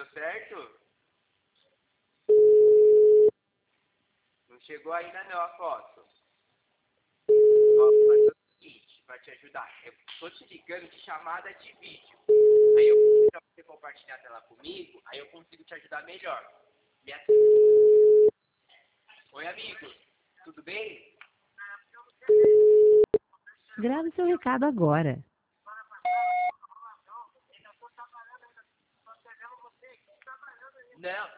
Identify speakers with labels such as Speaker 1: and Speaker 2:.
Speaker 1: deu certo? Não chegou ainda não a foto. Ó, vou fazer o seguinte, pra te ajudar. Eu tô te ligando de chamada de vídeo. Aí eu vou pra você compartilhar a tela comigo, aí eu consigo te ajudar melhor. Minha... Oi, amigo. Tudo bem?
Speaker 2: Grave seu recado agora.
Speaker 1: Não,